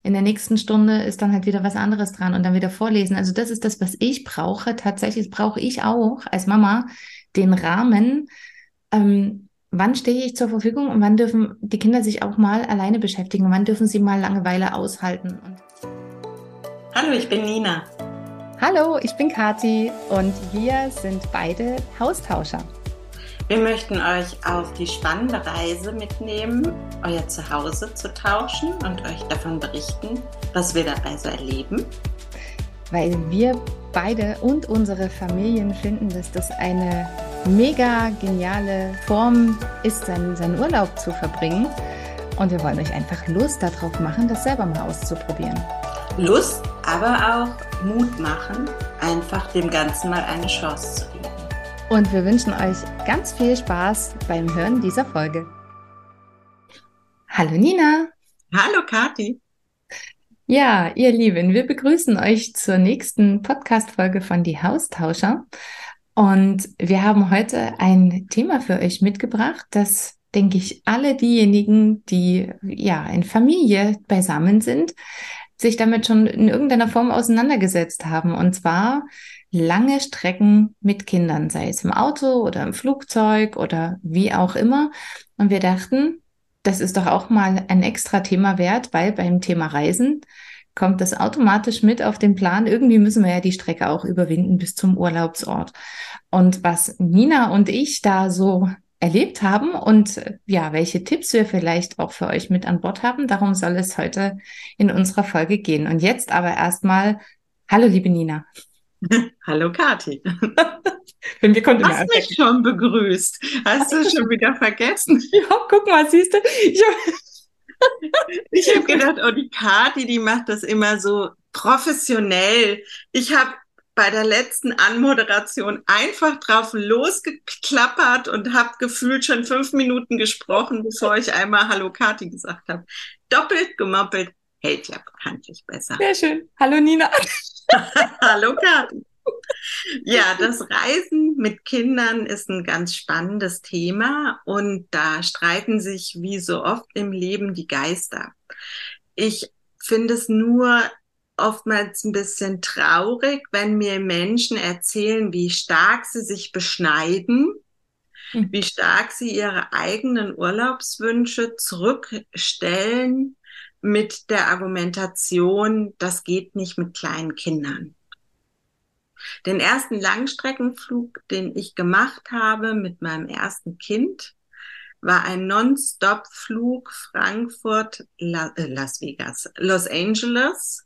in der nächsten Stunde ist dann halt wieder was anderes dran und dann wieder vorlesen. Also das ist das, was ich brauche. Tatsächlich brauche ich auch als Mama den Rahmen. Wann stehe ich zur Verfügung und wann dürfen die Kinder sich auch mal alleine beschäftigen? Wann dürfen sie mal Langeweile aushalten? Hallo, ich bin Nina. Hallo, ich bin Kathi und wir sind beide Haustauscher. Wir möchten euch auf die spannende Reise mitnehmen, euer Zuhause zu tauschen und euch davon berichten, was wir dabei so erleben. Weil wir beide und unsere Familien finden, dass das eine mega geniale Form ist, seinen Urlaub zu verbringen. Und wir wollen euch einfach Lust darauf machen, das selber mal auszuprobieren. Lust, aber auch Mut machen, einfach dem Ganzen mal eine Chance zu geben. Und wir wünschen euch ganz viel Spaß beim Hören dieser Folge. Hallo Nina. Hallo Kathi. Ja, ihr Lieben, wir begrüßen euch zur nächsten Podcast-Folge von Die Haustauscher. Und wir haben heute ein Thema für euch mitgebracht, das, denke ich, alle diejenigen, die ja in Familie beisammen sind, sich damit schon in irgendeiner Form auseinandergesetzt haben. Und zwar lange Strecken mit Kindern, sei es im Auto oder im Flugzeug oder wie auch immer. Und wir dachten, das ist doch auch mal ein extra Thema wert, weil beim Thema Reisen kommt das automatisch mit auf den Plan. Irgendwie müssen wir ja die Strecke auch überwinden bis zum Urlaubsort. Und was Nina und ich da so erlebt haben und ja, welche Tipps wir vielleicht auch für euch mit an Bord haben, darum soll es heute in unserer Folge gehen. Und jetzt aber erstmal, hallo liebe Nina. Hallo Kathi. Wir konnten Hast mich schon begrüßt. Hast du schon wieder vergessen? Ja, guck mal, siehst du. Ich habe gedacht, oh, die Kathi, die macht das immer so professionell. Ich habe bei der letzten Anmoderation einfach drauf losgeklappert und habe gefühlt schon 5 Minuten gesprochen, bevor ich einmal Hallo Kathi gesagt habe. Doppelt gemoppelt hält ja bekanntlich besser. Sehr schön. Hallo Nina. Hallo Kathi. Ja, das Reisen mit Kindern ist ein ganz spannendes Thema und da streiten sich wie so oft im Leben die Geister. Ich finde es nur oftmals ein bisschen traurig, wenn mir Menschen erzählen, wie stark sie sich beschneiden, wie stark sie ihre eigenen Urlaubswünsche zurückstellen mit der Argumentation, das geht nicht mit kleinen Kindern. Den ersten Langstreckenflug, den ich gemacht habe mit meinem ersten Kind, war ein Non-Stop-Flug Frankfurt, Las Vegas, Los Angeles.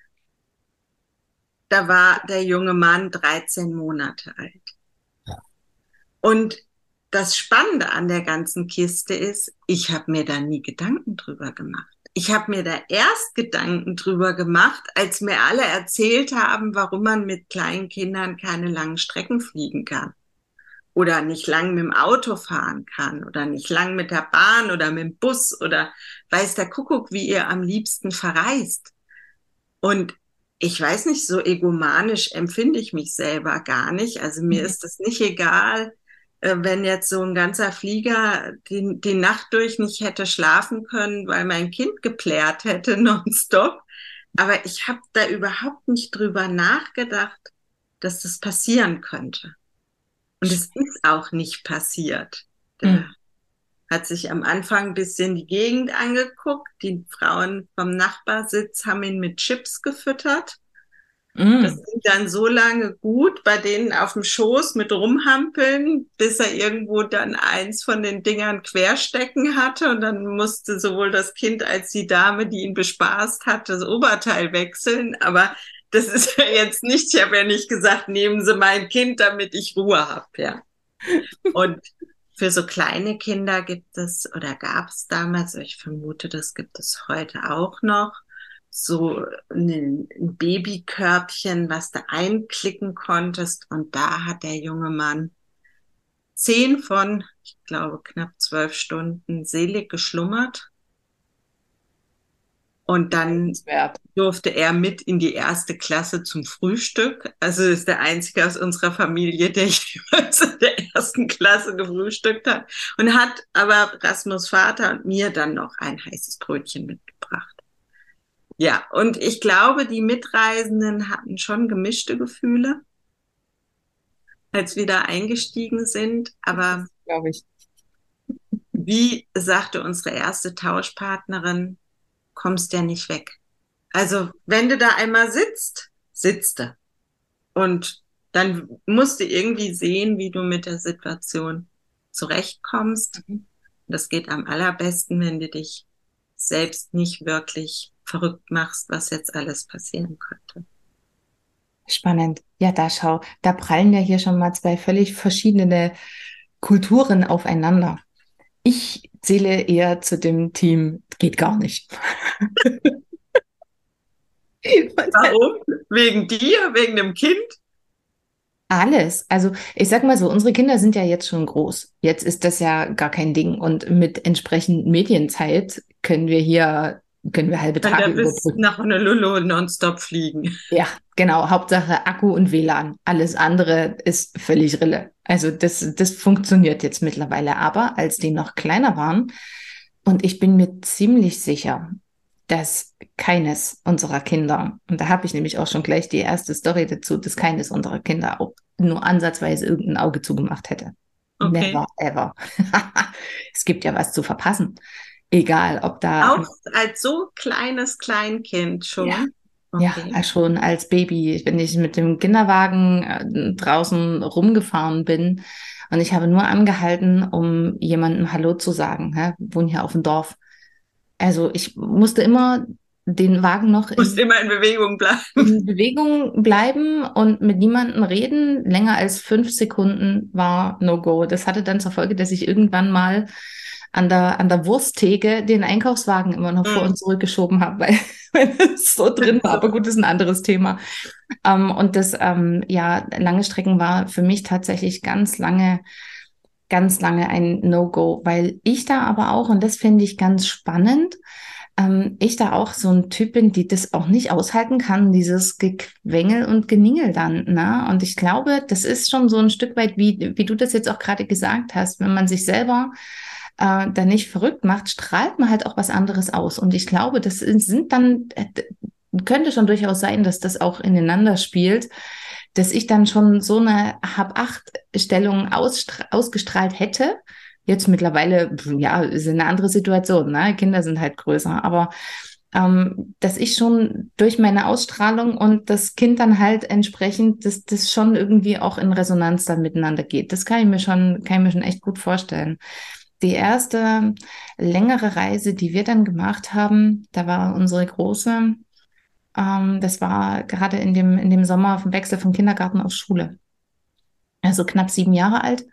Da war der junge Mann 13 Monate alt. Und das Spannende an der ganzen Kiste ist, ich habe mir da nie Gedanken drüber gemacht. Ich habe mir da erst Gedanken drüber gemacht, als mir alle erzählt haben, warum man mit kleinen Kindern keine langen Strecken fliegen kann. Oder nicht lang mit dem Auto fahren kann. Oder nicht lang mit der Bahn oder mit dem Bus. Oder weiß der Kuckuck, wie ihr am liebsten verreist. Und ich weiß nicht, so egomanisch empfinde ich mich selber gar nicht. Also mir ist es nicht egal, wenn jetzt so ein ganzer Flieger die Nacht durch nicht hätte schlafen können, weil mein Kind geplärt hätte nonstop. Aber ich habe da überhaupt nicht drüber nachgedacht, dass das passieren könnte. Und es ist auch nicht passiert. Der hat sich am Anfang ein bisschen die Gegend angeguckt. Die Frauen vom Nachbarsitz haben ihn mit Chips gefüttert. Das ging dann so lange gut bei denen auf dem Schoß mit rumhampeln, bis er irgendwo dann eins von den Dingern querstecken hatte. Und dann musste sowohl das Kind als die Dame, die ihn bespaßt hat, das Oberteil wechseln. Aber das ist ja jetzt nicht, ich habe ja nicht gesagt, nehmen Sie mein Kind, damit ich Ruhe habe, ja. Und für so kleine Kinder gibt es oder gab es damals, ich vermute, das gibt es heute auch noch, so ein Babykörbchen, was du einklicken konntest. Und da hat der junge Mann 10 von, ich glaube, knapp 12 Stunden selig geschlummert. Und dann durfte er mit in die erste Klasse zum Frühstück. Also ist der Einzige aus unserer Familie, der jeweils in der ersten Klasse gefrühstückt hat. Und hat aber Rasmus Vater und mir dann noch ein heißes Brötchen mitgebracht. Ja, und ich glaube, die Mitreisenden hatten schon gemischte Gefühle, als wir da eingestiegen sind. Aber Das glaube ich. wie sagte unsere erste Tauschpartnerin, kommst ja nicht weg. Also, wenn du da einmal sitzt, sitzt du. Und dann musst du irgendwie sehen, wie du mit der Situation zurechtkommst. Mhm. Das geht am allerbesten, wenn du dich selbst nicht wirklich verrückt machst, was jetzt alles passieren könnte. Spannend. Ja, da schau, da prallen ja hier schon mal zwei völlig verschiedene Kulturen aufeinander. Ich zähle eher zu dem Team, geht gar nicht. Warum? Wegen dir, wegen dem Kind? Alles. Also ich sag mal so, unsere Kinder sind ja jetzt schon groß. Jetzt ist das ja gar kein Ding. Und mit entsprechend Medienzeit können wir halbe Kann der Tage bis überbrücken. nach Honolulu nonstop fliegen. Ja, genau. Hauptsache Akku und WLAN. Alles andere ist völlig Rille. Also das funktioniert jetzt mittlerweile. Aber als die noch kleiner waren, und ich bin mir ziemlich sicher, dass keines unserer Kinder, und da habe ich nämlich auch schon gleich die erste Story dazu, dass keines unserer Kinder auch nur ansatzweise irgendein Auge zugemacht hätte. Never, Okay. ever. Es gibt ja was zu verpassen. Egal, ob da, Auch als so kleines Kleinkind ja, schon. ja, Okay. schon als Baby, wenn ich mit dem Kinderwagen draußen rumgefahren bin und ich habe nur angehalten, um jemandem Hallo zu sagen. Hä? Wir wohnen hier auf dem Dorf. Also ich musste immer den Wagen noch Musst immer in Bewegung bleiben. in Bewegung bleiben und mit niemandem reden. Länger als 5 Sekunden war No-Go. Das hatte dann zur Folge, dass ich irgendwann mal an der Wursttheke den Einkaufswagen immer noch vor und Hm. zurückgeschoben habe, weil, weil es so drin war. Aber So. gut, das ist ein anderes Thema. Und das, ja, lange Strecken war für mich tatsächlich ganz lange ein No-Go, weil ich da aber auch, und das finde ich ganz spannend, ich da auch so ein Typ bin, die das auch nicht aushalten kann, dieses Gequengel und Geningel dann, ne? Und ich glaube, das ist schon so ein Stück weit, wie du das jetzt auch gerade gesagt hast, wenn man sich selber da nicht verrückt macht, strahlt man halt auch was anderes aus. Und ich glaube, sind dann, könnte schon durchaus sein, dass das auch ineinander spielt, dass ich dann schon so eine Hab-Acht-Stellung ausgestrahlt hätte. Jetzt mittlerweile, ja, ist eine andere Situation, ne? Kinder sind halt größer, aber dass ich schon durch meine Ausstrahlung und das Kind dann halt entsprechend, dass das schon irgendwie auch in Resonanz dann miteinander geht. Das kann ich mir schon echt gut vorstellen. Die erste längere Reise, die wir dann gemacht haben, da war unsere Große, das war gerade in dem Sommer vom Wechsel vom Kindergarten auf Schule. Also knapp 7 Jahre alt.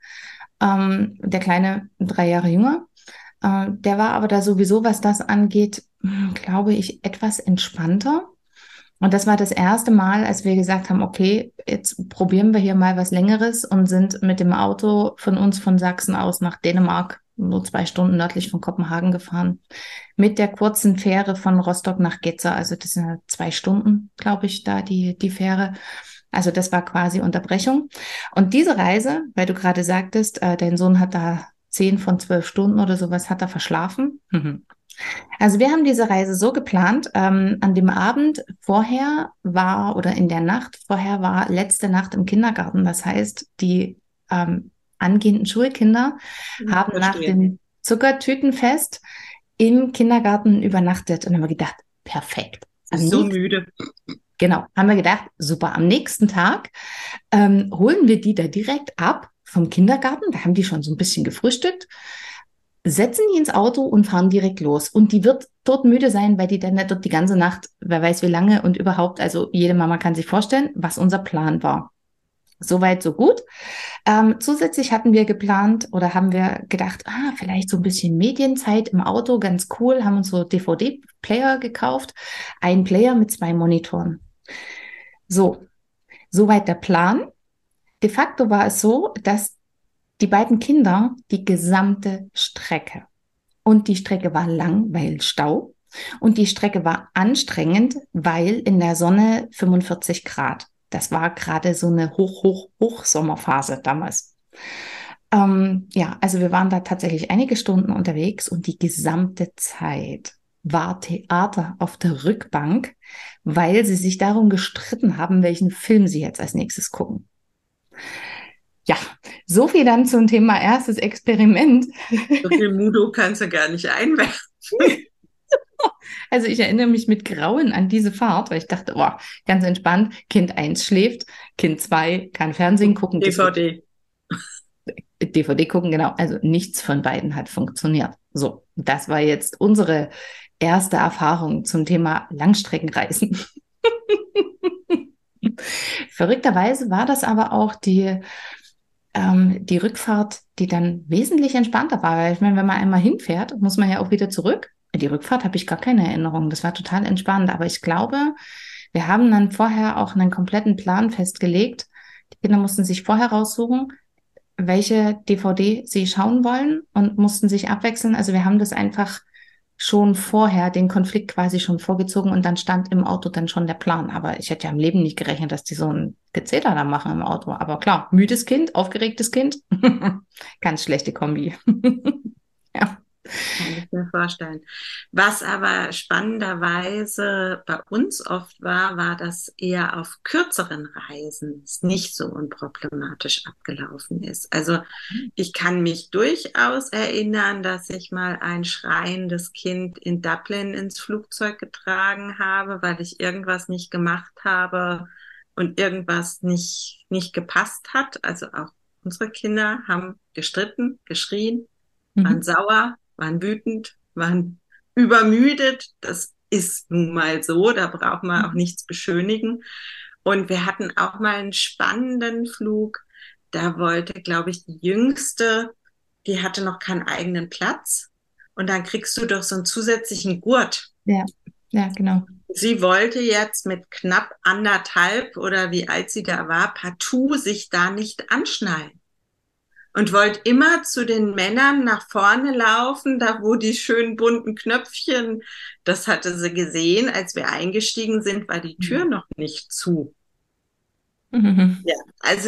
Der Kleine 3 Jahre jünger. Der war aber da sowieso, was das angeht, glaube ich, etwas entspannter. Und das war das erste Mal, als wir gesagt haben, okay, jetzt probieren wir hier mal was Längeres und sind mit dem Auto von uns von Sachsen aus nach Dänemark, nur 2 Stunden nördlich von Kopenhagen gefahren. Mit der kurzen Fähre von Rostock nach Gedser, also das sind ja 2 Stunden, glaube ich, da die Fähre. Also das war quasi Unterbrechung. Und diese Reise, weil du gerade sagtest, dein Sohn hat da 10 von 12 Stunden oder sowas hat er verschlafen. Mhm. Also wir haben diese Reise so geplant. An dem Abend vorher war oder in der Nacht vorher war letzte Nacht im Kindergarten. Das heißt, die angehenden Schulkinder haben nach Verstehe. dem Zuckertütenfest im Kindergarten übernachtet und haben wir gedacht, perfekt. Sie Am ist so nächsten, müde. genau, haben wir gedacht, super. Am nächsten Tag holen wir die da direkt ab vom Kindergarten. Da haben die schon so ein bisschen gefrühstückt, setzen die ins Auto und fahren direkt los. Und die wird dort müde sein, weil die dann nicht dort die ganze Nacht, wer weiß wie lange und überhaupt, also jede Mama kann sich vorstellen, was unser Plan war. Soweit, so gut. Zusätzlich hatten wir geplant oder haben wir gedacht, vielleicht so ein bisschen Medienzeit im Auto, ganz cool, haben uns so DVD-Player gekauft, ein Player mit 2 Monitoren. So, soweit der Plan. De facto war es so, dass die beiden Kinder die gesamte Strecke, und die Strecke war lang, weil Stau, und die Strecke war anstrengend, weil in der Sonne 45 Grad. Das war gerade so eine Hochsommerphase damals. Ja, also wir waren da tatsächlich einige Stunden unterwegs und die gesamte Zeit. war Theater auf der Rückbank, weil sie sich darum gestritten haben, welchen Film sie jetzt als nächstes gucken. Ja, so viel dann zum Thema erstes Experiment. So viel Mudo kannst du gar nicht einwerfen. Also ich erinnere mich mit Grauen an diese Fahrt, weil ich dachte, oh, ganz entspannt, Kind 1 schläft, Kind 2 kann Fernsehen gucken. DVD. DVD gucken, genau. Also nichts von beiden hat funktioniert. So, das war jetzt unsere erste Erfahrung zum Thema Langstreckenreisen. Verrückterweise war das aber auch die Rückfahrt, die dann wesentlich entspannter war. Weil ich meine, wenn man einmal hinfährt, muss man ja auch wieder zurück. Die Rückfahrt habe ich gar keine Erinnerung. Das war total entspannt. Aber ich glaube, wir haben dann vorher auch einen kompletten Plan festgelegt. Die Kinder mussten sich vorher raussuchen, welche DVD sie schauen wollen und mussten sich abwechseln. Also wir haben das einfach schon vorher, den Konflikt quasi schon vorgezogen und dann stand im Auto dann schon der Plan. Aber ich hätte ja im Leben nicht gerechnet, dass die so ein Gezeter da machen im Auto. Aber klar, müdes Kind, aufgeregtes Kind, ganz schlechte Kombi. Ja. Kann ich mir vorstellen. Was aber spannenderweise bei uns oft war, war, dass eher auf kürzeren Reisen es nicht so unproblematisch abgelaufen ist. Also ich kann mich durchaus erinnern, dass ich mal ein schreiendes Kind in Dublin ins Flugzeug getragen habe, weil ich irgendwas nicht gemacht habe und irgendwas nicht gepasst hat. Also auch unsere Kinder haben gestritten, geschrien, waren sauer, waren wütend, waren übermüdet. Das ist nun mal so, da braucht man auch nichts beschönigen. Und wir hatten auch mal einen spannenden Flug. Da wollte, glaube ich, die Jüngste, die hatte noch keinen eigenen Platz. Und dann kriegst du doch so einen zusätzlichen Gurt. Ja, ja, genau. Sie wollte jetzt mit knapp 1,5 oder wie alt sie da war, partout sich da nicht anschnallen. Und wollte immer zu den Männern nach vorne laufen, da wo die schönen bunten Knöpfchen, das hatte sie gesehen, als wir eingestiegen sind, war die Tür noch nicht zu. Ja, also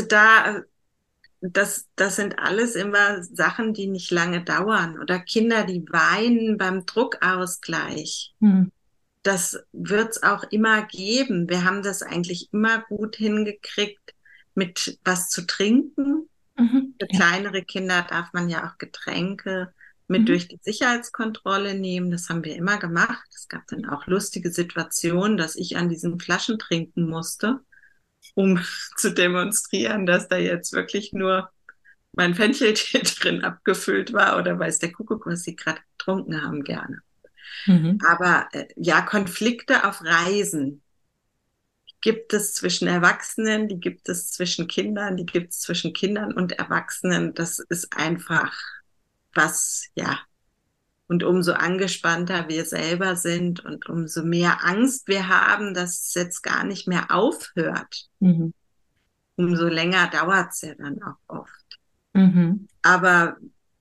das sind alles immer Sachen, die nicht lange dauern. Oder Kinder, die weinen beim Druckausgleich. Das wird's auch immer geben. Wir haben das eigentlich immer gut hingekriegt, mit was zu trinken. Für kleinere Kinder darf man ja auch Getränke mit durch die Sicherheitskontrolle nehmen. Das haben wir immer gemacht. Es gab dann auch lustige Situationen, dass ich an diesen Flaschen trinken musste, um zu demonstrieren, dass da jetzt wirklich nur mein Fencheltee drin abgefüllt war oder weiß der Kuckuck, was sie gerade getrunken haben, gerne. Aber ja, Konflikte auf Reisen gibt es zwischen Erwachsenen, die gibt es zwischen Kindern, die gibt es zwischen Kindern und Erwachsenen. Das ist einfach was, ja. Und umso angespannter wir selber sind und umso mehr Angst wir haben, dass es jetzt gar nicht mehr aufhört, umso länger dauert es ja dann auch oft. Aber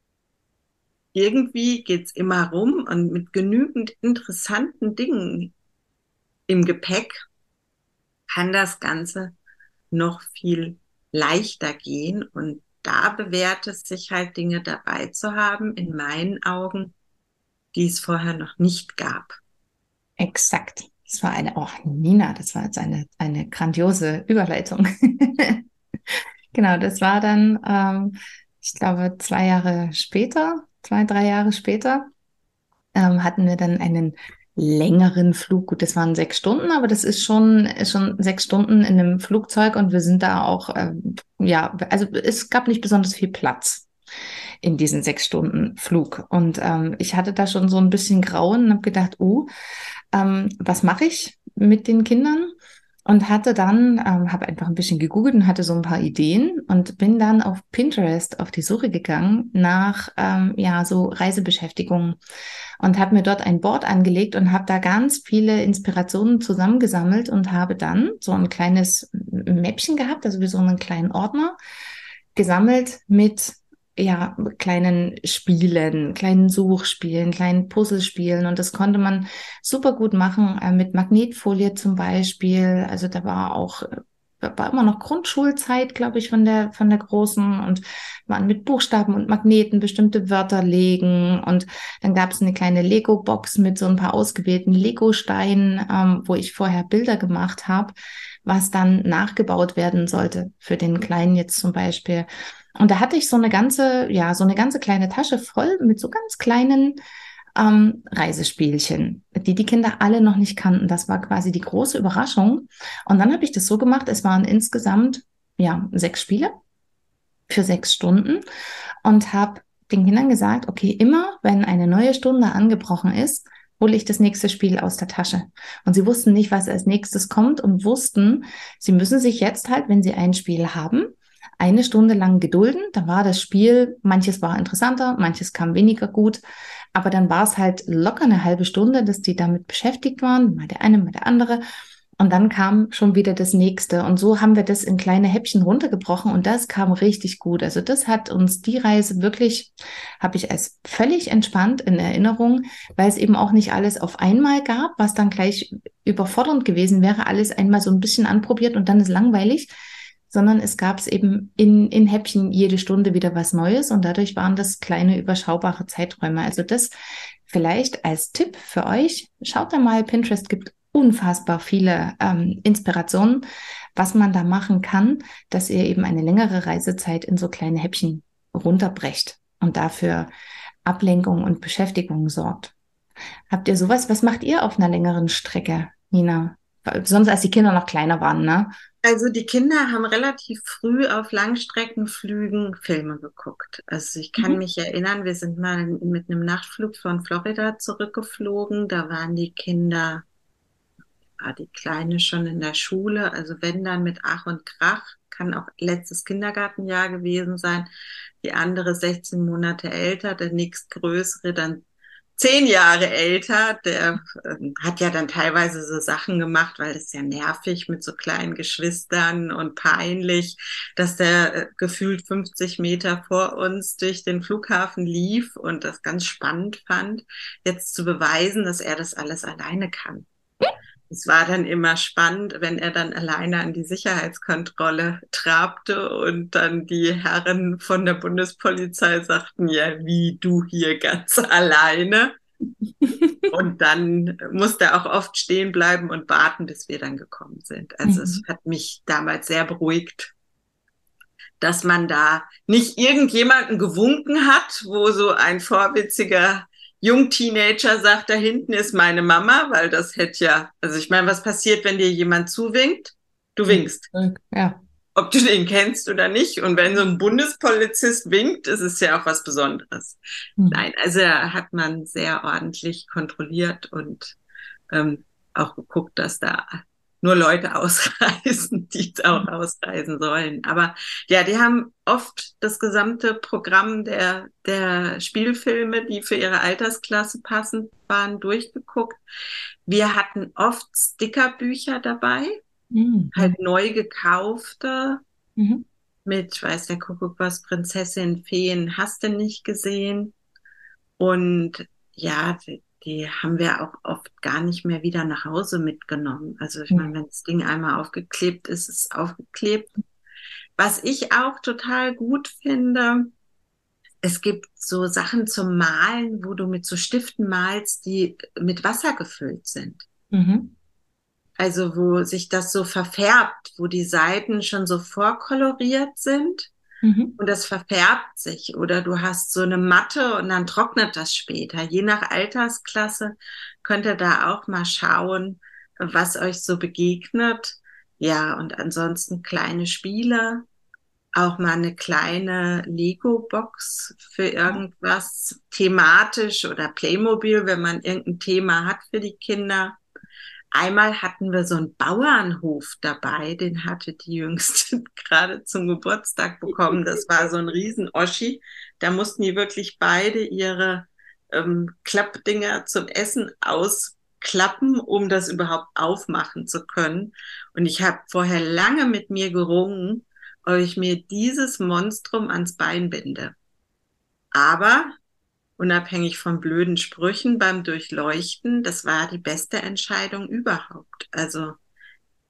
irgendwie geht's immer rum und mit genügend interessanten Dingen im Gepäck kann das Ganze noch viel leichter gehen. Und da bewährt es sich halt, Dinge dabei zu haben, in meinen Augen, die es vorher noch nicht gab. Exakt. Das war Nina, das war jetzt eine grandiose Überleitung. Genau, das war dann, ich glaube, 3 Jahre später, hatten wir dann einen längeren Flug. Gut, das waren 6 Stunden, aber das ist schon 6 Stunden in einem Flugzeug und wir sind da auch, also es gab nicht besonders viel Platz in diesen 6 Stunden Flug. Und ich hatte da schon so ein bisschen Grauen und habe gedacht, was mache ich mit den Kindern? Und hatte dann, habe einfach ein bisschen gegoogelt und hatte so ein paar Ideen und bin dann auf Pinterest auf die Suche gegangen nach so Reisebeschäftigungen und habe mir dort ein Board angelegt und habe da ganz viele Inspirationen zusammengesammelt und habe dann so ein kleines Mäppchen gehabt, also wie so einen kleinen Ordner, gesammelt mit kleinen Spielen, kleinen Suchspielen, kleinen Puzzlespielen und das konnte man super gut machen mit Magnetfolie zum Beispiel. Also da war auch war immer noch Grundschulzeit, glaube ich, von der Großen und waren mit Buchstaben und Magneten bestimmte Wörter legen und dann gab es eine kleine Lego-Box mit so ein paar ausgewählten Lego-Steinen, wo ich vorher Bilder gemacht habe, was dann nachgebaut werden sollte für den Kleinen jetzt zum Beispiel. Und da hatte ich so eine ganze kleine Tasche voll mit so ganz kleinen Reisespielchen, die die Kinder alle noch nicht kannten. Das war quasi die große Überraschung. Und dann habe ich das so gemacht, es waren insgesamt, ja, 6 Spiele für 6 Stunden und habe den Kindern gesagt, okay, immer wenn eine neue Stunde angebrochen ist, hole ich das nächste Spiel aus der Tasche. Und sie wussten nicht, was als nächstes kommt und wussten, sie müssen sich jetzt halt, wenn sie ein Spiel haben, eine Stunde lang gedulden. Da war das Spiel, manches war interessanter, manches kam weniger gut. Aber dann war es halt locker eine halbe Stunde, dass die damit beschäftigt waren, mal der eine, mal der andere. Und dann kam schon wieder das nächste. Und so haben wir das in kleine Häppchen runtergebrochen und das kam richtig gut. Also das hat uns die Reise wirklich, habe ich als völlig entspannt in Erinnerung, weil es eben auch nicht alles auf einmal gab, was dann gleich überfordernd gewesen wäre, alles einmal so ein bisschen anprobiert und dann ist langweilig, sondern es gab es eben in Häppchen jede Stunde wieder was Neues und dadurch waren das kleine, überschaubare Zeiträume. Also das vielleicht als Tipp für euch. Schaut da mal, Pinterest gibt unfassbar viele Inspirationen, was man da machen kann, dass ihr eben eine längere Reisezeit in so kleine Häppchen runterbrecht und dafür Ablenkung und Beschäftigung sorgt. Habt ihr sowas? Was macht ihr auf einer längeren Strecke, Nina? Besonders als die Kinder noch kleiner waren, ne? Also die Kinder haben relativ früh auf Langstreckenflügen Filme geguckt. Also ich kann Mhm. mich erinnern, wir sind mal mit einem Nachtflug von Florida zurückgeflogen. Da waren die Kinder, war die Kleine schon in der Schule. Also wenn dann mit Ach und Krach, kann auch letztes Kindergartenjahr gewesen sein. Die andere 16 Monate älter, der nächstgrößere dann 10 Jahre älter, der hat ja dann teilweise so Sachen gemacht, weil es ja nervig mit so kleinen Geschwistern und peinlich, dass der gefühlt 50 Meter vor uns durch den Flughafen lief und das ganz spannend fand, jetzt zu beweisen, dass er das alles alleine kann. Es war dann immer spannend, wenn er dann alleine an die Sicherheitskontrolle trabte und dann die Herren von der Bundespolizei sagten, ja, wie du hier ganz alleine. Und dann musste er auch oft stehen bleiben und warten, bis wir dann gekommen sind. Also es Mhm. hat mich damals sehr beruhigt, dass man da nicht irgendjemanden gewunken hat, wo so ein vorwitziger Jungteenager sagt, da hinten ist meine Mama, weil das hätte ja, also ich meine, was passiert, wenn dir jemand zuwinkt? Du winkst, Ja. ob du den kennst oder nicht. Und wenn so ein Bundespolizist winkt, ist es ja auch was Besonderes. Mhm. Nein, also hat man sehr ordentlich kontrolliert und ähm, auch geguckt, dass da nur Leute ausreisen, die auch ausreisen sollen. Aber ja, die haben oft das gesamte Programm der Spielfilme, die für ihre Altersklasse passend waren, durchgeguckt. Wir hatten oft Stickerbücher dabei, Mhm. halt neu gekaufte Mhm. mit, weiß der Kuckuck was, Prinzessin, Feen, hast du nicht gesehen. Und ja, die haben wir auch oft gar nicht mehr wieder nach Hause mitgenommen. Also ich meine, Mhm. wenn das Ding einmal aufgeklebt ist, ist es aufgeklebt. Was ich auch total gut finde, es gibt so Sachen zum Malen, wo du mit so Stiften malst, die mit Wasser gefüllt sind. Mhm. Also wo sich das so verfärbt, wo die Seiten schon so vorkoloriert sind Mhm. und das verfärbt sich. Oder du hast so eine Matte und dann trocknet das später. Je nach Altersklasse könnt ihr da auch mal schauen, was euch so begegnet. Ja, und ansonsten kleine Spiele, auch mal eine kleine Lego-Box für irgendwas thematisch oder Playmobil, wenn man irgendein Thema hat für die Kinder. Einmal hatten wir so einen Bauernhof dabei, den hatte die Jüngste gerade zum Geburtstag bekommen. Das war so ein Riesen-Oschi. Da mussten die wirklich beide ihre Klappdinger zum Essen ausklappen, um das überhaupt aufmachen zu können. Und ich habe vorher lange mit mir gerungen, ob ich mir dieses Monstrum ans Bein binde. Aber unabhängig von blöden Sprüchen beim Durchleuchten, das war die beste Entscheidung überhaupt. Also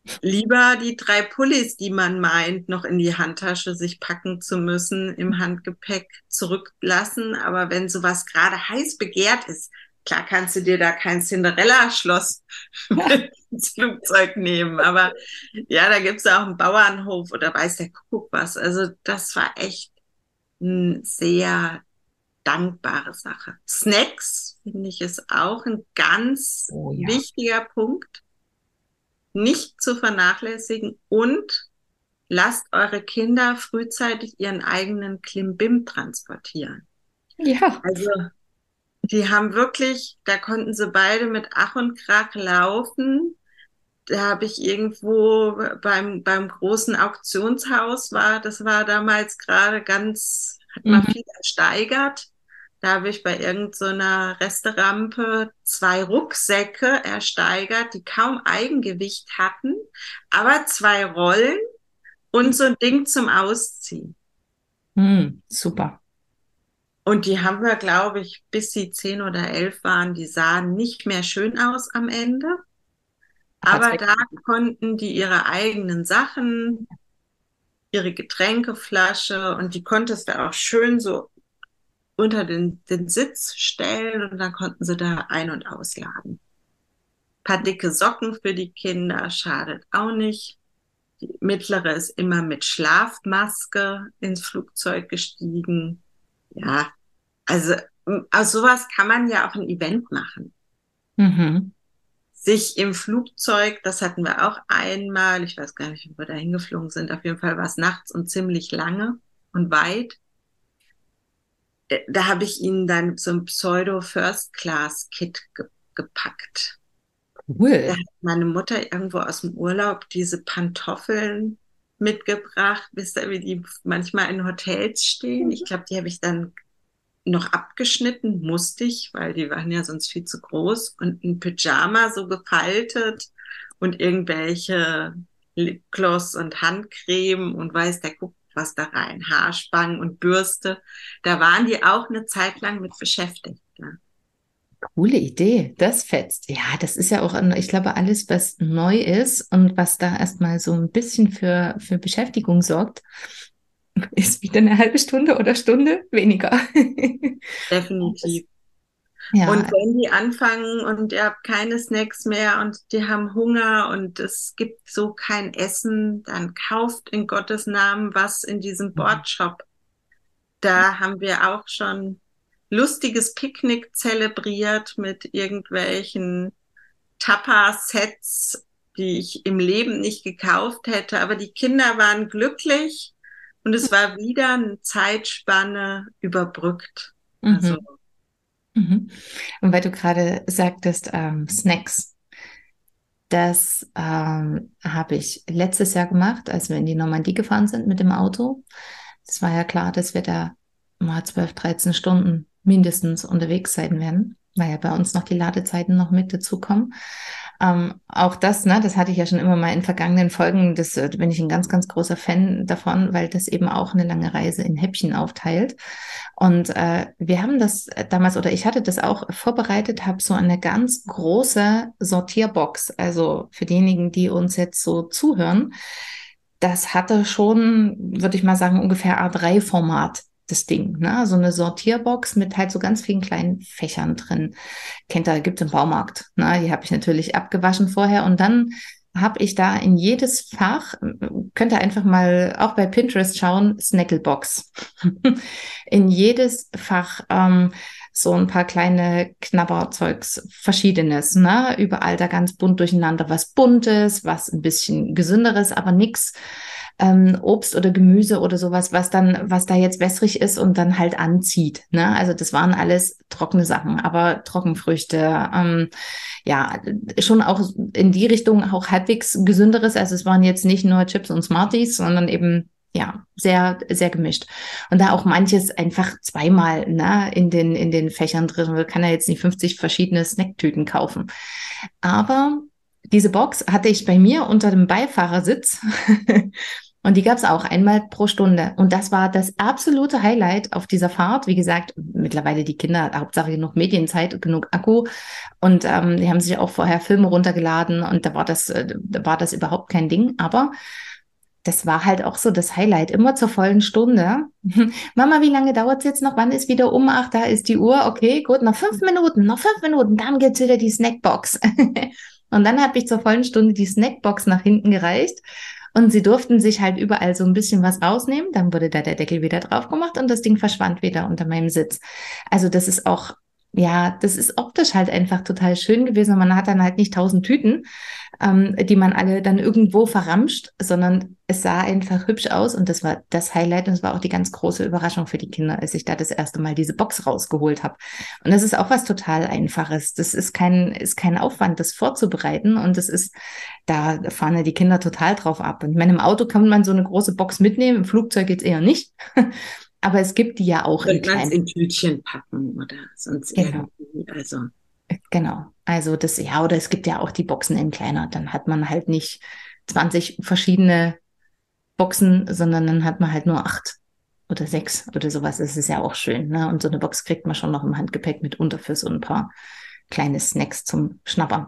lieber die 3 Pullis, die man meint, noch in die Handtasche sich packen zu müssen, im Handgepäck zurücklassen. Aber wenn sowas gerade heiß begehrt ist, klar kannst du dir da kein Cinderella-Schloss mit ins Flugzeug nehmen. Aber ja, da gibt's ja auch einen Bauernhof oder weiß der Kuckuck was. Also das war echt eine sehr dankbare Sache. Snacks, finde ich, ist auch ein ganz Oh ja. wichtiger Punkt, nicht zu vernachlässigen, und lasst eure Kinder frühzeitig ihren eigenen Klimbim transportieren. Ja. Also die haben wirklich, da konnten sie beide mit Ach und Krach laufen. Da habe ich irgendwo beim großen Auktionshaus das war damals gerade ganz, hat man Mhm. viel ersteigert. Da habe ich bei irgendeiner Resterampe 2 Rucksäcke ersteigert, die kaum Eigengewicht hatten, aber 2 Rollen und so ein Ding zum Ausziehen. Super. Und die haben wir, glaube ich, bis sie 10 oder 11 waren, die sahen nicht mehr schön aus am Ende. Aber Aber zwei. da konnten die ihre eigenen Sachen, ihre Getränkeflasche, und die konntest du auch schön so unter den Sitz stellen und dann konnten sie da ein- und ausladen. Ein paar dicke Socken für die Kinder, schadet auch nicht. Die mittlere ist immer mit Schlafmaske ins Flugzeug gestiegen. Ja, also aus sowas kann man ja auch ein Event machen. Mhm. Sich im Flugzeug, das hatten wir auch einmal, ich weiß gar nicht, ob wir da hingeflogen sind, auf jeden Fall war es nachts und ziemlich lange und weit. Da habe ich ihnen dann so ein Pseudo-First-Class-Kit gepackt. Da Cool. hat meine Mutter irgendwo aus dem Urlaub diese Pantoffeln mitgebracht. Wisst ihr, wie die manchmal in Hotels stehen? Ich glaube, die habe ich dann noch abgeschnitten, musste ich, weil die waren ja sonst viel zu groß, und ein Pyjama so gefaltet und irgendwelche Lipgloss und Handcreme und weiß der guckt was da rein, Haarspangen und Bürste. Da waren die auch eine Zeit lang mit beschäftigt. Ne? Coole Idee. Das fetzt. Ja, das ist ja auch, ich glaube, alles, was neu ist und was da erstmal so ein bisschen für Beschäftigung sorgt, ist wieder eine halbe Stunde oder Stunde weniger. Das, Definitiv. ja. Und wenn die anfangen und ihr habt keine Snacks mehr und die haben Hunger und es gibt so kein Essen, dann kauft in Gottes Namen was in diesem Boardshop. Da haben wir auch schon lustiges Picknick zelebriert mit irgendwelchen Tapa-Sets, die ich im Leben nicht gekauft hätte. Aber die Kinder waren glücklich und es war wieder eine Zeitspanne überbrückt. Mhm. Also, Mhm. Und weil du gerade sagtest, Snacks, das habe ich letztes Jahr gemacht, als wir in die Normandie gefahren sind mit dem Auto. Es war ja klar, dass wir da mal 12, 13 Stunden mindestens unterwegs sein werden, weil ja bei uns noch die Ladezeiten noch mit dazukommen. Auch das, ne, das hatte ich ja schon immer mal in vergangenen Folgen, das bin ich ein ganz, ganz großer Fan davon, weil das eben auch eine lange Reise in Häppchen aufteilt. Und wir haben das damals, oder ich hatte das auch vorbereitet, habe so eine ganz große Sortierbox. Also für diejenigen, die uns jetzt so zuhören, das hatte schon, würde ich mal sagen, ungefähr A3-Format. Das Ding, ne? So eine Sortierbox mit halt so ganz vielen kleinen Fächern drin. Kennt ihr, gibt's im Baumarkt. Ne? Die habe ich natürlich abgewaschen vorher und dann habe ich da in jedes Fach, könnt ihr einfach mal auch bei Pinterest schauen, Snacklebox. In jedes Fach so ein paar kleine Knabberzeugs, Verschiedenes, ne? Überall da ganz bunt durcheinander, was Buntes, was ein bisschen Gesünderes, aber nichts Obst oder Gemüse oder sowas, was da jetzt wässrig ist und dann halt anzieht. Ne? Also das waren alles trockene Sachen, aber Trockenfrüchte, ja, schon auch in die Richtung auch halbwegs gesünderes. Also es waren jetzt nicht nur Chips und Smarties, sondern eben ja, sehr, sehr gemischt. Und da auch manches einfach zweimal, ne, in den Fächern drin. Man kann ja jetzt nicht 50 verschiedene Snacktüten kaufen. Aber diese Box hatte ich bei mir unter dem Beifahrersitz Und die gab es auch einmal pro Stunde. Und das war das absolute Highlight auf dieser Fahrt. Wie gesagt, mittlerweile die Kinder, Hauptsache genug Medienzeit, genug Akku. Und die haben sich auch vorher Filme runtergeladen und da war das überhaupt kein Ding. Aber das war halt auch so das Highlight, immer zur vollen Stunde. Mama, wie lange dauert es jetzt noch? Wann ist wieder um? Ach, da ist die Uhr. Okay, gut, noch 5 Minuten, dann gibt's wieder die Snackbox. Und dann habe ich zur vollen Stunde die Snackbox nach hinten gereicht. Und sie durften sich halt überall so ein bisschen was rausnehmen. Dann wurde da der Deckel wieder drauf gemacht und das Ding verschwand wieder unter meinem Sitz. Also das ist auch, ja, das ist optisch halt einfach total schön gewesen. Und man hat dann halt nicht 1000 Tüten, die man alle dann irgendwo verramscht, sondern es sah einfach hübsch aus und das war das Highlight und es war auch die ganz große Überraschung für die Kinder, als ich da das erste Mal diese Box rausgeholt habe. Und das ist auch was total Einfaches. Das ist kein Aufwand, das vorzubereiten und da fahren ja die Kinder total drauf ab. Und ich meine, im Auto kann man so eine große Box mitnehmen, im Flugzeug jetzt eher nicht. Aber es gibt die ja auch in Könnte man es kleinen. in Tütchen packen oder sonst Genau. irgendwie. Also, Genau. Also ja, oder es gibt ja auch die Boxen in kleiner. Dann hat man halt nicht 20 verschiedene Boxen, sondern dann hat man halt nur 8 oder 6 oder sowas. Das ist ja auch schön, ne? Und so eine Box kriegt man schon noch im Handgepäck mit unter für so ein paar kleine Snacks zum Schnappern.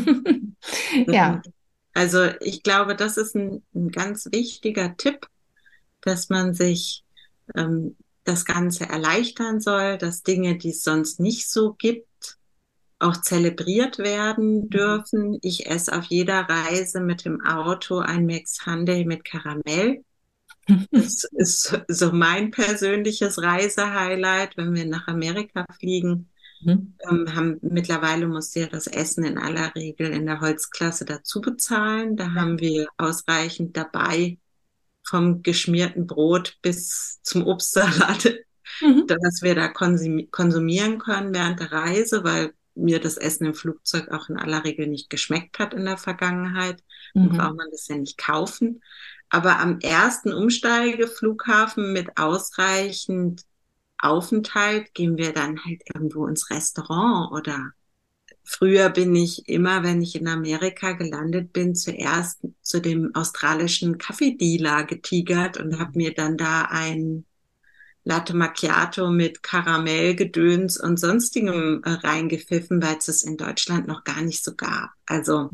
Ja. also ich glaube, das ist ein ganz wichtiger Tipp, dass man sich das Ganze erleichtern soll, dass Dinge, die es sonst nicht so gibt, auch zelebriert werden dürfen. Ich esse auf jeder Reise mit dem Auto ein Mix Sundae mit Karamell. Das ist so mein persönliches Reisehighlight, wenn wir nach Amerika fliegen. Mhm. Mittlerweile muss ja das Essen in aller Regel in der Holzklasse dazu bezahlen. Da Ja. haben wir ausreichend dabei, vom geschmierten Brot bis zum Obstsalat, Mhm. dass wir da konsumieren können während der Reise, weil mir das Essen im Flugzeug auch in aller Regel nicht geschmeckt hat in der Vergangenheit. Dann Mhm. braucht man das ja nicht kaufen. Aber am ersten Umsteigeflughafen mit ausreichend Aufenthalt gehen wir dann halt irgendwo ins Restaurant oder früher bin ich immer, wenn ich in Amerika gelandet bin, zuerst zu dem australischen Kaffeedealer getigert und habe mir dann da ein Latte Macchiato mit Karamellgedöns und sonstigem reingepfiffen, weil es in Deutschland noch gar nicht so gab. Also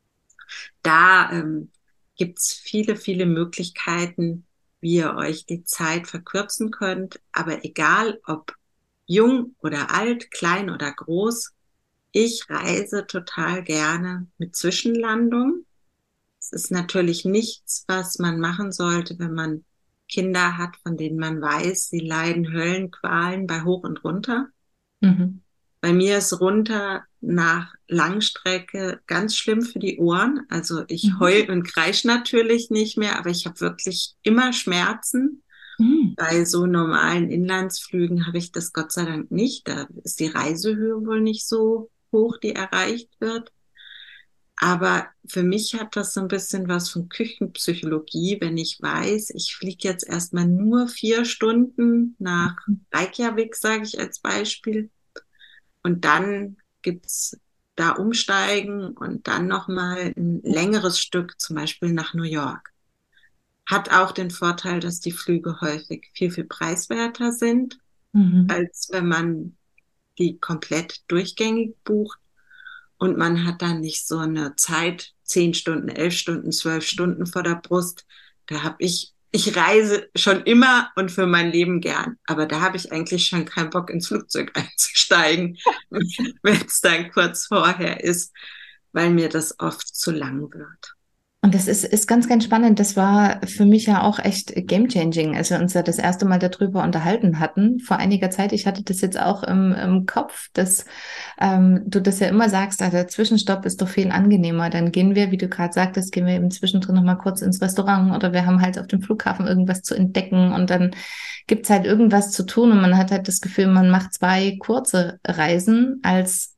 da gibt's viele, viele Möglichkeiten, wie ihr euch die Zeit verkürzen könnt. Aber egal ob jung oder alt, klein oder groß, ich reise total gerne mit Zwischenlandung. Es ist natürlich nichts, was man machen sollte, wenn man Kinder hat, von denen man weiß, sie leiden Höllenqualen bei Hoch und Runter. Mhm. Bei mir ist runter nach Langstrecke ganz schlimm für die Ohren. Also ich Mhm. heul und kreisch natürlich nicht mehr, aber ich habe wirklich immer Schmerzen. Mhm. Bei so normalen Inlandsflügen habe ich das Gott sei Dank nicht. Da ist die Reisehöhe wohl nicht so hoch, die erreicht wird. Aber für mich hat das so ein bisschen was von Küchenpsychologie, wenn ich weiß, ich fliege jetzt erstmal nur 4 Stunden nach Reykjavik, sage ich als Beispiel. Und dann gibt's da Umsteigen und dann nochmal ein längeres Stück, zum Beispiel nach New York. Hat auch den Vorteil, dass die Flüge häufig viel, viel preiswerter sind, Mhm. als wenn man die komplett durchgängig bucht. Und man hat dann nicht so eine Zeit, 10 Stunden, 11 Stunden, 12 Stunden vor der Brust. Da habe ich reise schon immer und für mein Leben gern. Aber da habe ich eigentlich schon keinen Bock, ins Flugzeug einzusteigen, wenn es dann kurz vorher ist, weil mir das oft zu lang wird. Und das ist ganz, ganz spannend. Das war für mich ja auch echt game-changing, als wir uns ja das erste Mal darüber unterhalten hatten. Vor einiger Zeit, ich hatte das jetzt auch im Kopf, dass du das ja immer sagst, der Zwischenstopp ist doch viel angenehmer. Dann gehen wir, wie du gerade sagtest, gehen wir eben zwischendrin noch mal kurz ins Restaurant oder wir haben halt auf dem Flughafen irgendwas zu entdecken und dann gibt's halt irgendwas zu tun und man hat halt das Gefühl, man macht 2 kurze Reisen als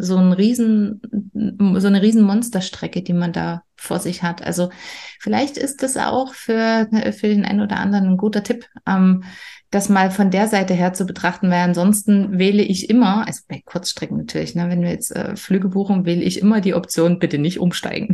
so eine riesen Monsterstrecke, die man da vor sich hat. Also vielleicht ist das auch für den einen oder anderen ein guter Tipp, das mal von der Seite her zu betrachten, weil ansonsten wähle ich immer, also bei Kurzstrecken natürlich, ne, wenn wir jetzt Flüge buchen, wähle ich immer die Option, bitte nicht umsteigen.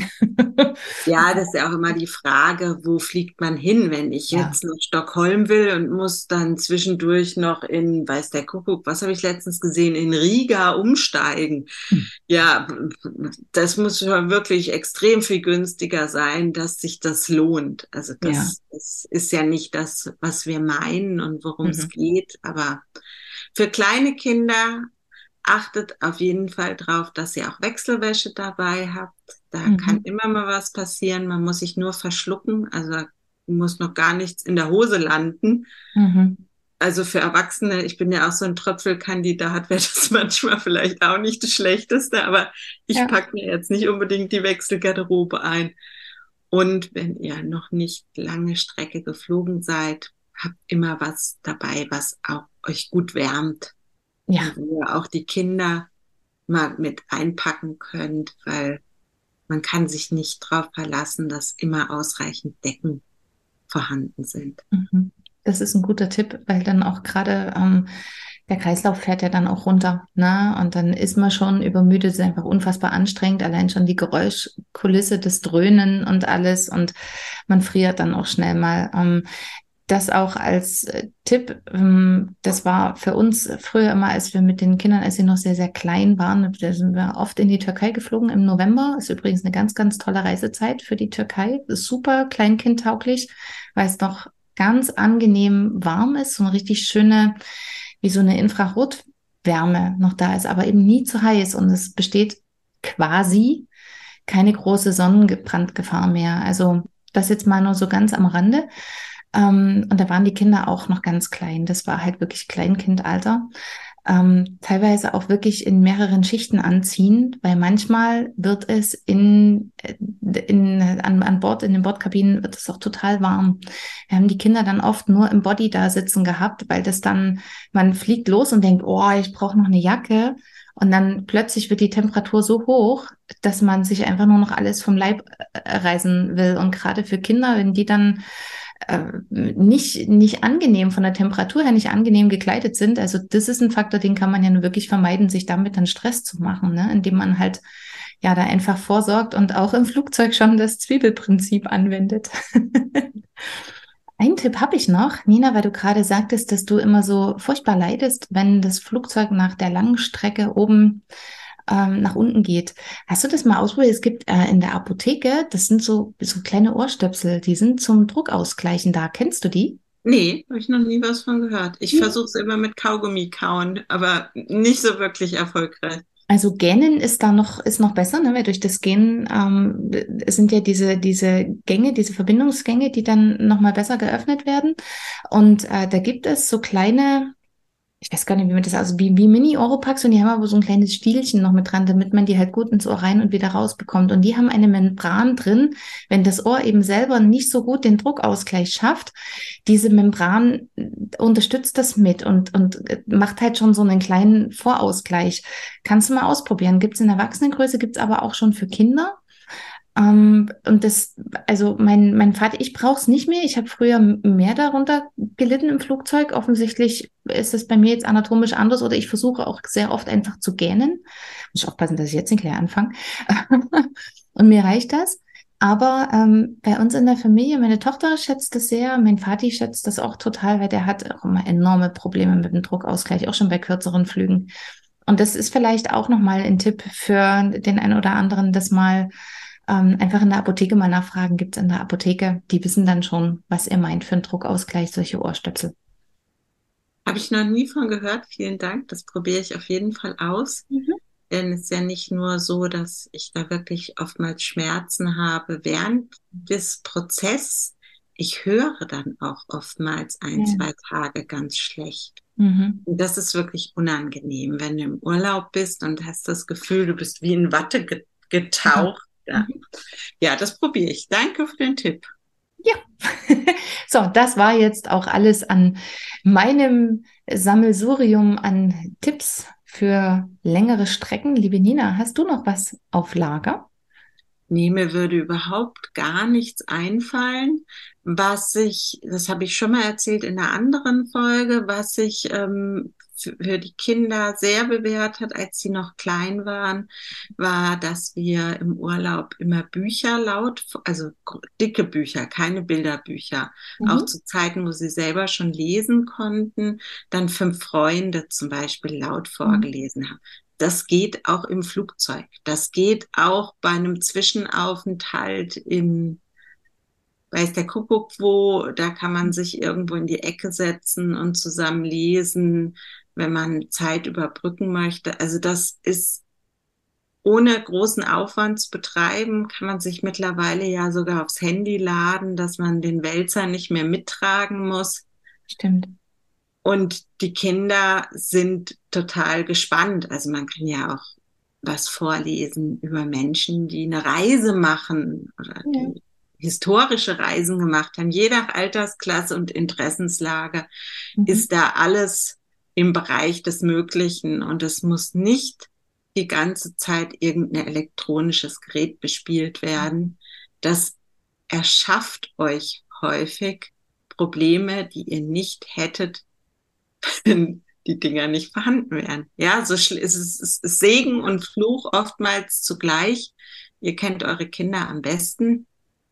Ja, das ist ja auch immer die Frage, wo fliegt man hin, wenn ich Ja. jetzt nach Stockholm will und muss dann zwischendurch noch in, weiß der Kuckuck, was habe ich letztens gesehen, in Riga umsteigen. Hm. Ja, das muss schon wirklich extrem viel günstiger sein, dass sich das lohnt. Also Ja. das ist ja nicht das, was wir meinen und worum es Mhm. geht, aber für kleine Kinder achtet auf jeden Fall drauf, dass ihr auch Wechselwäsche dabei habt. Da kann Mhm. immer mal was passieren. Man muss sich nur verschlucken. Also da muss noch gar nichts in der Hose landen. Mhm. Also für Erwachsene, ich bin ja auch so ein Tröpfelkandidat, wäre das manchmal vielleicht auch nicht das Schlechteste, aber ich Ja. packe mir jetzt nicht unbedingt die Wechselgarderobe ein. Und wenn ihr noch nicht lange Strecke geflogen seid, habt immer was dabei, was auch euch gut wärmt und Ja. wo ihr auch die Kinder mal mit einpacken könnt, weil man kann sich nicht darauf verlassen, dass immer ausreichend Decken vorhanden sind. Mhm. Das ist ein guter Tipp, weil dann auch gerade der Kreislauf fährt ja dann auch runter, ne? Und dann ist man schon übermüdet, es ist einfach unfassbar anstrengend, allein schon die Geräuschkulisse, das Dröhnen und alles und man friert dann auch schnell mal. Das auch als Tipp, das war für uns früher immer, als wir mit den Kindern, als sie noch sehr, sehr klein waren, da sind wir oft in die Türkei geflogen im November. Ist übrigens eine ganz, ganz tolle Reisezeit für die Türkei. Ist super kleinkindtauglich, weil es noch ganz angenehm warm ist, so eine richtig schöne, wie so eine Infrarotwärme noch da ist, aber eben nie zu heiß und es besteht quasi keine große Sonnenbrandgefahr mehr. Also das jetzt mal nur so ganz am Rande. Und da waren die Kinder auch noch ganz klein. Das war halt wirklich Kleinkindalter. Teilweise auch wirklich in mehreren Schichten anziehen, weil manchmal wird es an Bord, in den Bordkabinen wird es auch total warm. Wir haben die Kinder dann oft nur im Body da sitzen gehabt, weil das dann, man fliegt los und denkt, oh, ich brauche noch eine Jacke. Und dann plötzlich wird die Temperatur so hoch, dass man sich einfach nur noch alles vom Leib reißen will. Und gerade für Kinder, wenn die dann nicht angenehm von der Temperatur her, nicht angenehm gekleidet sind. Also das ist ein Faktor, den kann man ja nur wirklich vermeiden, sich damit dann Stress zu machen, ne? Indem man halt ja da einfach vorsorgt und auch im Flugzeug schon das Zwiebelprinzip anwendet. Ein Tipp habe ich noch, Nina, weil du gerade sagtest, dass du immer so furchtbar leidest, wenn das Flugzeug nach der langen Strecke oben nach unten geht. Hast du das mal ausprobiert? Es gibt in der Apotheke, das sind so kleine Ohrstöpsel, die sind zum Druckausgleichen da. Kennst du die? Nee, habe ich noch nie was von gehört. Ich Nee. versuche es immer mit Kaugummi kauen, aber nicht so wirklich erfolgreich. Also Gähnen ist noch besser, ne? Weil durch das Gähnen es sind ja diese Gänge, diese Verbindungsgänge, die dann nochmal besser geöffnet werden. Und da gibt es so kleine, ich weiß gar nicht, wie man das, also wie Mini-Oropax und die haben aber so ein kleines Stielchen noch mit dran, damit man die halt gut ins Ohr rein und wieder rausbekommt. Und die haben eine Membran drin, wenn das Ohr eben selber nicht so gut den Druckausgleich schafft. Diese Membran unterstützt das mit und macht halt schon so einen kleinen Vorausgleich. Kannst du mal ausprobieren. Gibt es in Erwachsenengröße, gibt es aber auch schon für Kinder. Und das, also mein Vater, ich brauche es nicht mehr. Ich habe früher mehr darunter gelitten im Flugzeug. Offensichtlich ist es bei mir jetzt anatomisch anders oder ich versuche auch sehr oft einfach zu gähnen. Muss ich aufpassen, dass ich jetzt nicht gleich anfange. Und mir reicht das. Aber bei uns in der Familie, meine Tochter schätzt das sehr, mein Vati schätzt das auch total, weil der hat auch immer enorme Probleme mit dem Druckausgleich, auch schon bei kürzeren Flügen. Und das ist vielleicht auch nochmal ein Tipp für den einen oder anderen, das mal einfach in der Apotheke mal nachfragen. Gibt es in der Apotheke, die wissen dann schon, was ihr meint für einen Druckausgleich, solche Ohrstöpsel. Habe ich noch nie von gehört. Vielen Dank. Das probiere ich auf jeden Fall aus. Mhm. Denn es ist ja nicht nur so, dass ich da wirklich oftmals Schmerzen habe während des Prozesses. Ich höre dann auch oftmals ein, Ja. zwei Tage ganz schlecht. Mhm. Und das ist wirklich unangenehm, wenn du im Urlaub bist und hast das Gefühl, du bist wie in Watte Ja. getaucht. Ja, Mhm. ja, das probiere ich. Danke für den Tipp. Ja. So, das war jetzt auch alles an meinem Sammelsurium an Tipps für längere Strecken. Liebe Nina, hast du noch was auf Lager? Nee, mir würde überhaupt gar nichts einfallen, das habe ich schon mal erzählt in einer anderen Folge, was sich für die Kinder sehr bewährt hat, als sie noch klein waren, war, dass wir im Urlaub immer Bücher also dicke Bücher, keine Bilderbücher, auch Mhm. zu Zeiten, wo sie selber schon lesen konnten, dann 5 Freunde zum Beispiel laut Mhm. vorgelesen haben. Das geht auch im Flugzeug. Das geht auch bei einem Zwischenaufenthalt in, weiß der Kuckuck wo, da kann man sich irgendwo in die Ecke setzen und zusammen lesen, wenn man Zeit überbrücken möchte. Also das ist ohne großen Aufwand zu betreiben, kann man sich mittlerweile ja sogar aufs Handy laden, dass man den Wälzer nicht mehr mittragen muss. Stimmt. Und die Kinder sind total gespannt. Also man kann ja auch was vorlesen über Menschen, die eine Reise machen oder Ja. die historische Reisen gemacht haben. Je nach Altersklasse und Interessenslage Mhm. ist da alles im Bereich des Möglichen und es muss nicht die ganze Zeit irgendein elektronisches Gerät bespielt werden. Das erschafft euch häufig Probleme, die ihr nicht hättet, wenn die Dinger nicht vorhanden wären. Ja, es ist Segen und Fluch oftmals zugleich. Ihr kennt eure Kinder am besten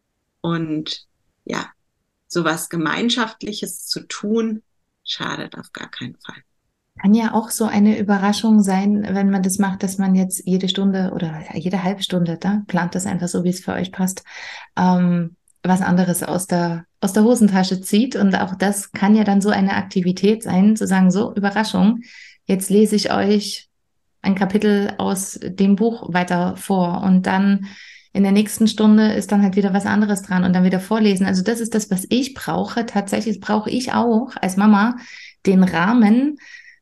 und ja, sowas Gemeinschaftliches zu tun, schadet auf gar keinen Fall. Kann ja auch so eine Überraschung sein, wenn man das macht, dass man jetzt jede Stunde oder jede halbe Stunde, da plant das einfach so, wie es für euch passt, was anderes aus der Hosentasche zieht. Und auch das kann ja dann so eine Aktivität sein, zu sagen, so, Überraschung, jetzt lese ich euch ein Kapitel aus dem Buch weiter vor und dann in der nächsten Stunde ist dann halt wieder was anderes dran und dann wieder vorlesen. Also das ist das, was ich brauche. Tatsächlich brauche ich auch als Mama den Rahmen,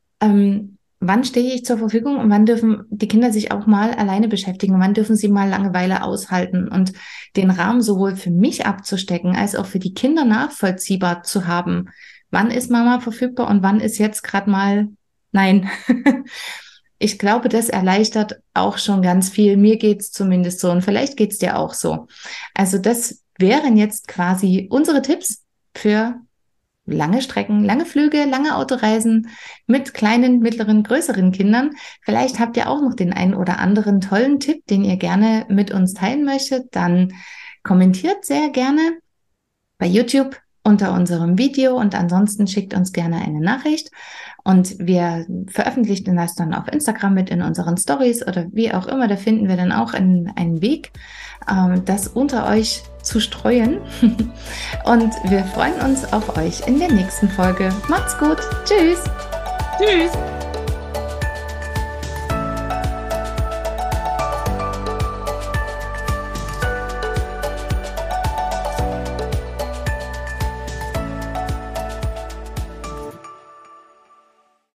wann stehe ich zur Verfügung und wann dürfen die Kinder sich auch mal alleine beschäftigen, wann dürfen sie mal Langeweile aushalten und den Rahmen sowohl für mich abzustecken, als auch für die Kinder nachvollziehbar zu haben. Wann ist Mama verfügbar und wann ist jetzt gerade mal nein. Ich glaube, das erleichtert auch schon ganz viel. Mir geht's zumindest so und vielleicht geht's dir auch so. Also das wären jetzt quasi unsere Tipps für lange Strecken, lange Flüge, lange Autoreisen mit kleinen, mittleren, größeren Kindern. Vielleicht habt ihr auch noch den einen oder anderen tollen Tipp, den ihr gerne mit uns teilen möchtet. Dann kommentiert sehr gerne bei YouTube unter unserem Video und ansonsten schickt uns gerne eine Nachricht und wir veröffentlichen das dann auf Instagram mit in unseren Stories oder wie auch immer. Da finden wir dann auch einen Weg, das unter euch zu streuen. Und wir freuen uns auf euch in der nächsten Folge. Macht's gut. Tschüss. Tschüss.